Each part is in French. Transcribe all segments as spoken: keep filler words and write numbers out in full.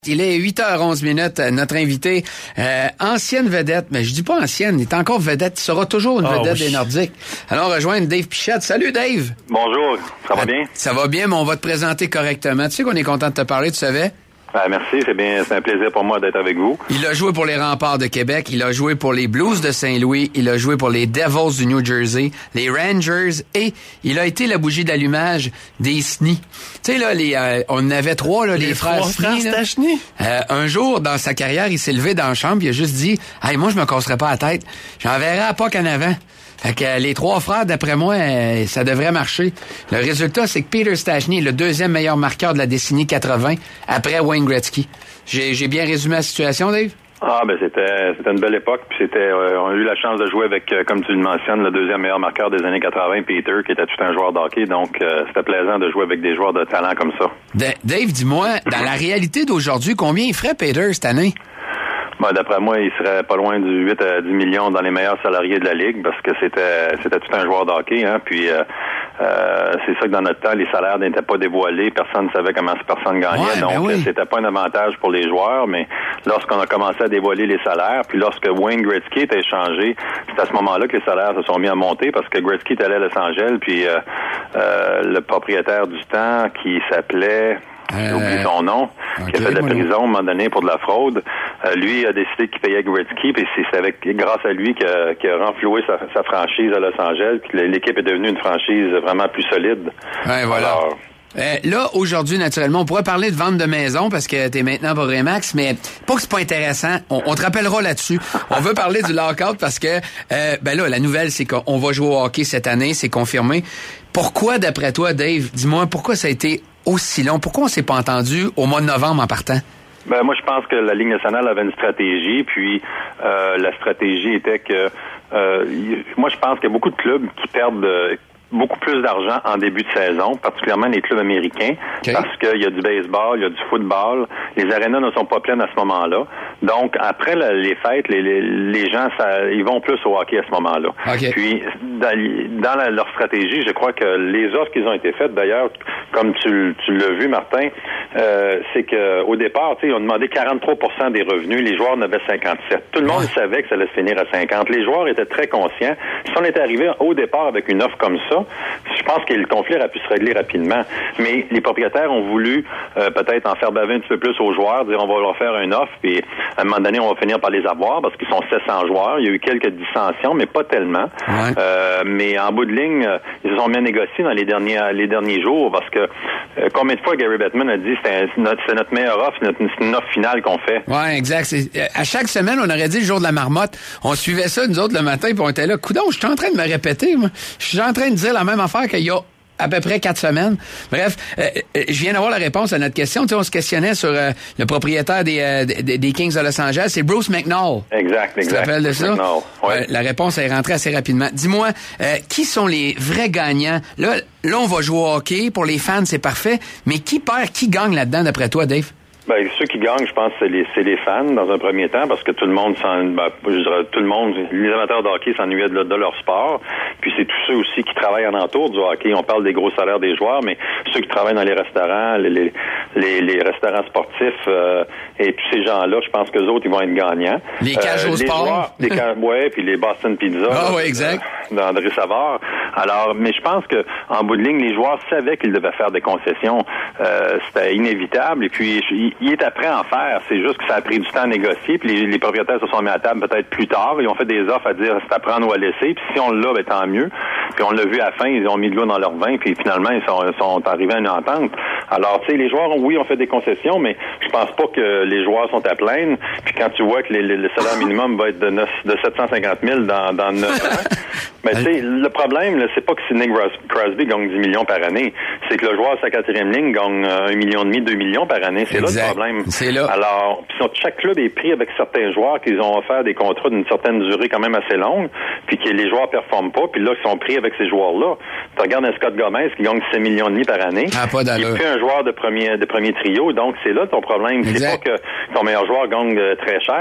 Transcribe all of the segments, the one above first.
Il est huit heures onze minutes. Notre invité, euh, ancienne vedette, mais je dis pas ancienne, il est encore vedette, il sera toujours une vedette oh, oui. des Nordiques. Alors, on rejoint Dave Pichette. Salut Dave! Bonjour, ça va bien? Ça va bien, mais on va te présenter correctement. Tu sais qu'on est content de te parler, tu savais? Ah, merci, c'est bien, c'est un plaisir pour moi d'être avec vous. Il a joué pour les Remparts de Québec, il a joué pour les Blues de Saint-Louis, il a joué pour les Devils du New Jersey, les Rangers et il a été la bougie d'allumage des S N I. Tu sais là, les, euh, on avait trois là, les, les frères Stachny. Euh, un jour dans sa carrière, il s'est levé dans la chambre, il a juste dit, hey, moi je me casserai pas la tête, j'enverrai à Puck en avant. Fait que euh, les trois frères, d'après moi, euh, ça devrait marcher. Le résultat, c'est que Peter Stachny est le deuxième meilleur marqueur de la décennie quatre-vingt après Wayne Gretzky. J'ai, j'ai bien résumé la situation, Dave? Ah, ben c'était c'était une belle époque, puis c'était euh, on a eu la chance de jouer avec, euh, comme tu le mentionnes, le deuxième meilleur marqueur des années quatre-vingt, Peter, qui était tout un joueur de hockey, donc euh, c'était plaisant de jouer avec des joueurs de talent comme ça. D- Dave, dis-moi, dans la réalité d'aujourd'hui, combien il ferait Peter cette année? Ben, d'après moi, il serait pas loin du huit à dix millions dans les meilleurs salariés de la Ligue, parce que c'était c'était tout un joueur de hockey, hein, puis euh, euh, c'est ça que dans notre temps, les salaires n'étaient pas dévoilés, personne ne savait comment cette personne gagnait, ouais, donc ben oui. C'était pas un avantage pour les joueurs, mais lorsqu'on a commencé à dévoiler les salaires, puis lorsque Wayne Gretzky était échangé, c'est à ce moment-là que les salaires se sont mis à monter, parce que Gretzky était allé à Los Angeles, puis euh, euh, le propriétaire du temps, qui s'appelait... J'ai oublié son nom, okay, qui a fait de la prison à un moment donné pour de la fraude. Euh, lui a décidé qu'il payait Gretzky, puis c'est avec grâce à lui qu'il a, qu'il a renfloué sa, sa franchise à Los Angeles, puis l'équipe est devenue une franchise vraiment plus solide. Ouais, voilà. Alors, Euh, là, aujourd'hui, naturellement, on pourrait parler de vente de maison parce que t'es maintenant pour Remax, mais pas que c'est pas intéressant. On, on te rappellera là-dessus. On veut parler du lockout parce que, euh, ben là, la nouvelle, c'est qu'on va jouer au hockey cette année, c'est confirmé. Pourquoi, d'après toi, Dave, dis-moi, pourquoi ça a été aussi long? Pourquoi on s'est pas entendu au mois de novembre en partant? Ben moi, je pense que la Ligue nationale avait une stratégie, puis euh, la stratégie était que, euh, moi, je pense qu'il y a beaucoup de clubs qui perdent... Euh, beaucoup plus d'argent en début de saison, particulièrement les clubs américains, okay. Parce qu'il y a du baseball, il y a du football, les arénas ne sont pas pleines à ce moment-là. Donc, après la, les fêtes, les, les, les gens, ça, ils vont plus au hockey à ce moment-là. Okay. Puis, dans, dans la, leur stratégie, je crois que les offres qui ont été faites, d'ailleurs, comme tu, tu l'as vu, Martin, euh, c'est que au départ, tu sais, ils ont demandé quarante-trois pour cent des revenus, les joueurs en avaient cinquante-sept. Tout le monde ouais. savait que ça allait se finir à cinquante. Les joueurs étaient très conscients. Si on était arrivé au départ avec une offre comme ça, je pense que le conflit aurait pu se régler rapidement. Mais les propriétaires ont voulu euh, peut-être en faire baver un petit peu plus aux joueurs, dire on va leur faire une offre, puis à un moment donné, on va finir par les avoir parce qu'ils sont sept cents joueurs. Il y a eu quelques dissensions, mais pas tellement. Ouais. Euh, mais en bout de ligne, euh, ils se sont bien négociés dans les derniers les derniers jours parce que euh, combien de fois Gary Bettman a dit c'est, c'est, notre, c'est notre meilleure offre, c'est, notre, c'est une offre finale qu'on fait. Ouais, exact. C'est, à chaque semaine, on aurait dit le jour de la marmotte. On suivait ça, nous autres, le matin, puis on était là. Coudon, je suis en train de me répéter, moi. Je suis en train de dire la même affaire qu'il y a à peu près quatre semaines. Bref, euh, je viens d'avoir la réponse à notre question. Tu sais, on se questionnait sur euh, le propriétaire des, euh, des, des Kings de Los Angeles. C'est Bruce McNall. Exact, exact. Tu te rappelles de ça? McNall, ouais. euh, la réponse est rentrée assez rapidement. Dis-moi, euh, qui sont les vrais gagnants? Là, là, on va jouer au hockey. Pour les fans, c'est parfait. Mais qui perd, qui gagne là-dedans, d'après toi, Dave? Ben, ceux qui gagnent, je pense, c'est les, c'est les fans, dans un premier temps, parce que tout le monde s'en, ben, je dirais, tout le monde, les amateurs de hockey s'ennuyaient de, de leur sport. Puis c'est tous ceux aussi qui travaillent en entour du hockey. On parle des gros salaires des joueurs, mais ceux qui travaillent dans les restaurants, les, les, les, les restaurants sportifs, euh, et tous ces gens-là, je pense que les autres, ils vont être gagnants. Les cages euh, au sport. Joueurs, les cages, ouais, puis les Boston Pizza. Ah, ouais, exact. Euh, d'André Savard. Alors, mais je pense que, en bout de ligne, les joueurs savaient qu'ils devaient faire des concessions. Euh, c'était inévitable. Et puis, il, il est après en faire. C'est juste que ça a pris du temps à négocier. Puis les, les propriétaires se sont mis à table peut-être plus tard. Ils ont fait des offres à dire c'est à prendre ou à laisser. Puis si on l'a, ben tant mieux. Puis on l'a vu à la fin, ils ont mis de l'eau dans leur vin. Puis finalement, ils sont, sont arrivés à une entente. Alors, tu sais, les joueurs, oui, ont fait des concessions, mais je pense pas que les joueurs sont à plaindre. Puis quand tu vois que les, les, le salaire minimum va être de, neuf, de sept cent cinquante mille dans, dans neuf ans, ben tu sais, le problème, là, c'est pas que Sidney Crosby gagne dix millions par année. C'est que le joueur à sa quatrième ligne gagne un million et demi, deux millions par année. C'est exact. Là le problème. C'est là. Alors, chaque club est pris avec certains joueurs qui ont offert des contrats d'une certaine durée quand même assez longue, puis que les joueurs performent pas, puis là, ils sont pris avec ces joueurs-là. Tu regardes un Scott Gomez qui gagne sept millions et demi par année. Ah, pas d'allure. Il est plus un joueur de premier, de premier trio, donc c'est là ton problème. Exact. C'est pas que ton meilleur joueur gagne très cher.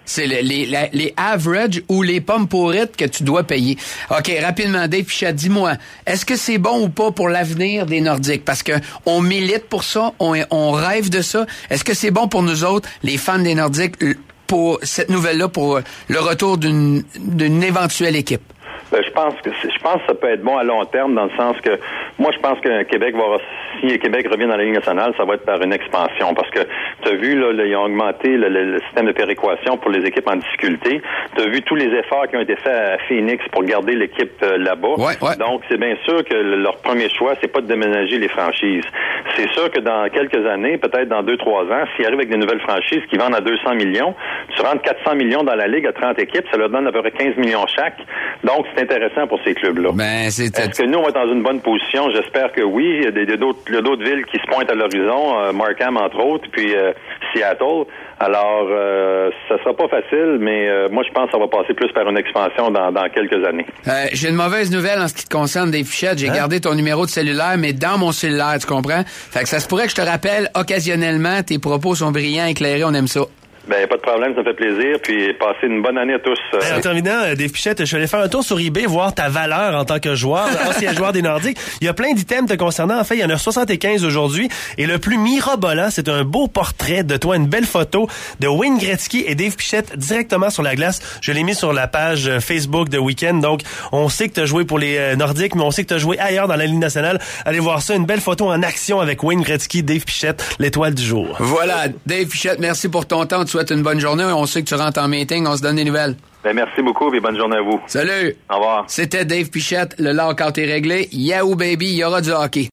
C'est le, les, la, les average ou les pommes pourrites que tu dois payer. OK, rapidement, Dave Pichette, dis-moi, est-ce que c'est bon ou pas pour l'avenir des Nordiques? Parce que on milite pour ça, on, on rêve de ça. Est-ce que c'est bon pour nous autres, les fans des Nordiques, pour cette nouvelle-là, pour le retour d'une, d'une éventuelle équipe? Ben, je pense que je pense que ça peut être bon à long terme dans le sens que moi je pense que Québec va si Québec revient dans la Ligue nationale, ça va être par une expansion parce que tu as vu là, là ils ont augmenté le, le, le système de péréquation pour les équipes en difficulté. Tu as vu tous les efforts qui ont été faits à Phoenix pour garder l'équipe euh, là-bas. Ouais, ouais. Donc c'est bien sûr que le, leur premier choix c'est pas de déménager les franchises. C'est sûr que dans quelques années, peut-être dans deux trois ans, s'ils arrivent avec des nouvelles franchises qui vendent à deux cents millions, tu rentres quatre cents millions dans la Ligue à trente équipes, ça leur donne à peu près quinze millions chaque. Donc c'est intéressant pour ces clubs-là. Ben, c'est... Est-ce que nous, on va être dans une bonne position? J'espère que oui. Il y a, des, il y a, d'autres, il y a d'autres villes qui se pointent à l'horizon, euh, Markham, entre autres, puis euh, Seattle. Alors, euh, ça sera pas facile, mais euh, moi, je pense que ça va passer plus par une expansion dans, dans quelques années. Euh, j'ai une mauvaise nouvelle en ce qui te concerne, Dave Pichette. J'ai hein? gardé ton numéro de cellulaire, mais dans mon cellulaire, tu comprends? Fait que ça se pourrait que je te rappelle occasionnellement. Tes propos sont brillants, éclairés, on aime ça. Ben, pas de problème, ça me fait plaisir, puis passez une bonne année à tous. Ben, en terminant, Dave Pichette, je suis allé faire un tour sur eBay, voir ta valeur en tant que joueur, ancien joueur des Nordiques. Il y a plein d'items te concernant. En fait, il y en a soixante-quinze aujourd'hui. Et le plus mirobolant, c'est un beau portrait de toi, une belle photo de Wayne Gretzky et Dave Pichette directement sur la glace. Je l'ai mis sur la page Facebook de Week-end. Donc, on sait que tu as joué pour les Nordiques, mais on sait que tu as joué ailleurs dans la Ligue nationale. Allez voir ça, une belle photo en action avec Wayne Gretzky, Dave Pichette, l'étoile du jour. Voilà, Dave Pichette, merci pour ton temps. Tu souhaite une bonne journée. On sait que tu rentres en meeting. On se donne des nouvelles. Ben, merci beaucoup et bonne journée à vous. Salut. Au revoir. C'était Dave Pichette. Le lockout est réglé. Yahoo, baby. Il y aura du hockey.